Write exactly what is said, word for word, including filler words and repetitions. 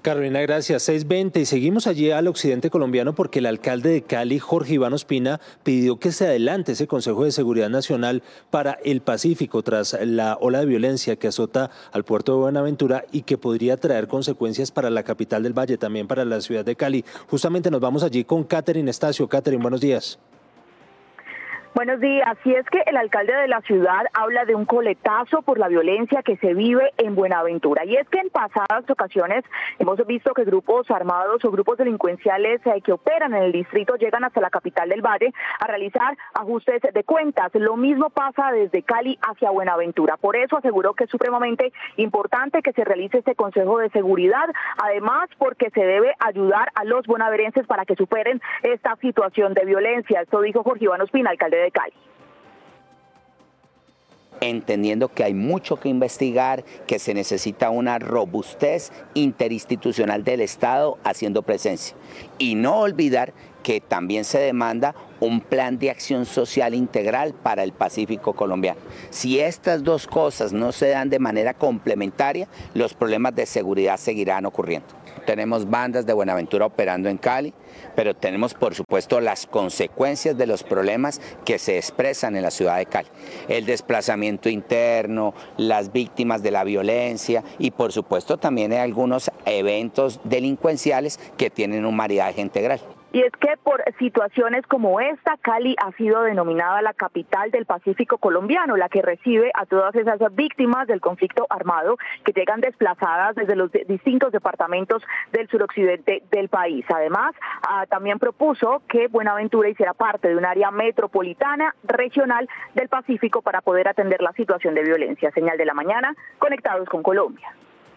Carolina, gracias. seis veinte y seguimos allí al occidente colombiano porque el alcalde de Cali, Jorge Iván Ospina, pidió que se adelante ese Consejo de Seguridad Nacional para el Pacífico tras la ola de violencia que azota al puerto de Buenaventura y que podría traer consecuencias para la capital del Valle, también para la ciudad de Cali. Justamente nos vamos allí con Catherine Estacio. Catherine, buenos días. Buenos días. Así es que el alcalde de la ciudad habla de un coletazo por la violencia que se vive en Buenaventura. Y es que en pasadas ocasiones hemos visto que grupos armados o grupos delincuenciales eh, que operan en el distrito llegan hasta la capital del Valle a realizar ajustes de cuentas. Lo mismo pasa desde Cali hacia Buenaventura. Por eso aseguró que es supremamente importante que se realice este Consejo de Seguridad. Además, porque se debe ayudar a los bonaverenses para que superen esta situación de violencia. Esto dijo Jorge Iván Ospina, alcalde de Cali. Entendiendo que hay mucho que investigar, que se necesita una robustez interinstitucional del Estado haciendo presencia. Y no olvidar que también se demanda un plan de acción social integral para el Pacífico colombiano. Si estas dos cosas no se dan de manera complementaria, los problemas de seguridad seguirán ocurriendo. Tenemos bandas de Buenaventura operando en Cali, pero tenemos por supuesto las consecuencias de los problemas que se expresan en la ciudad de Cali. El desplazamiento interno, las víctimas de la violencia y por supuesto también hay algunos eventos delincuenciales que tienen un maridaje integral. Y es que por situaciones como esta, Cali ha sido denominada la capital del Pacífico colombiano, la que recibe a todas esas víctimas del conflicto armado que llegan desplazadas desde los distintos departamentos del suroccidente del país. Además, ah, también propuso que Buenaventura hiciera parte de un área metropolitana regional del Pacífico para poder atender la situación de violencia. Señal de la mañana, conectados con Colombia.